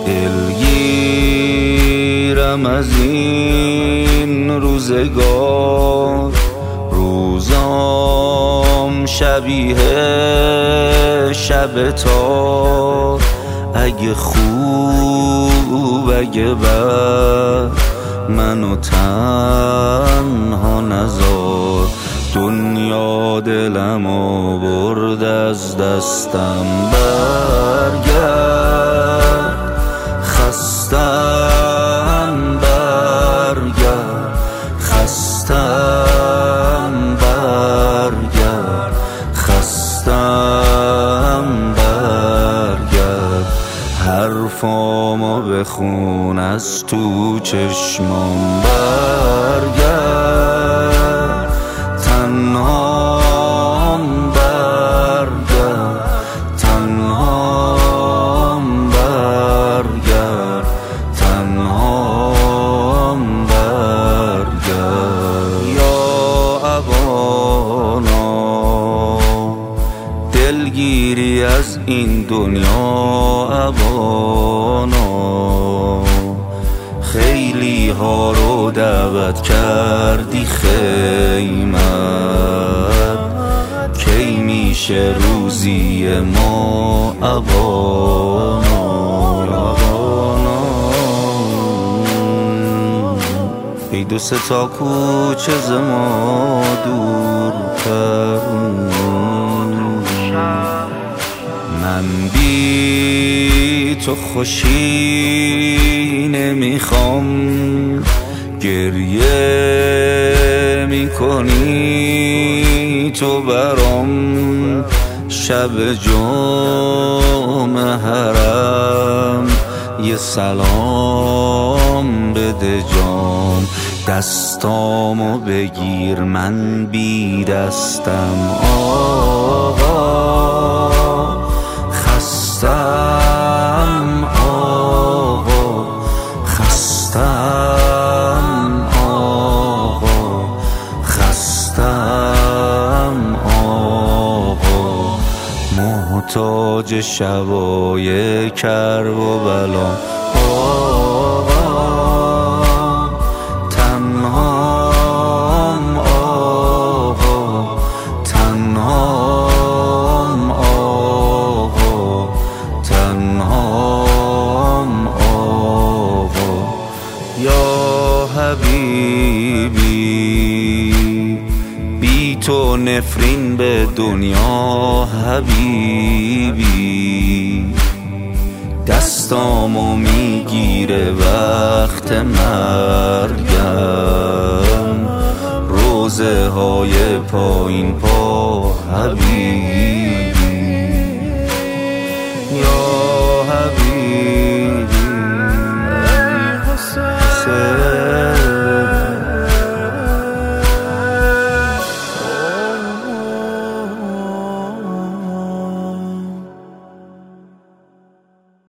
دلگیرم از این روزگار، روزام شبیه شب تار. اگه خوب اگه بد منو تنها نذار. دنیا دلمو برد از دستم، برگرد خستم، برگرد خستم، برگرد خستم، برگرد. حرفامو بخون از تو چشمام، برگرد تنهام، برگرد تنهام، برگرد تنهام، برگرد. یا ابانا دلگیری از این دنیا، ابانا خیلی ها رو دعوت کردی خیمت، کی میشه روزی ما ابانا؟ ای دو سه تا کوچه ز ما دورتر، من بی تو خوشی نمیخوام. گریه میکنی تو برام، شب جمعه حرم یه سلام بده جام. دستامو بگیر من بی دستم آقا، خستم آقا، خستم آقا، خستم آقا. محتاج شبای کرب و بلا آقا، تنهام آقا، تنهام آقا، تنهام آقا. یا حبیبی بی تو نفرین به دنیا، حبیبی دستامو میگیره وقت مرگم، روزه های پایین پا حبیبی. یا حبیبی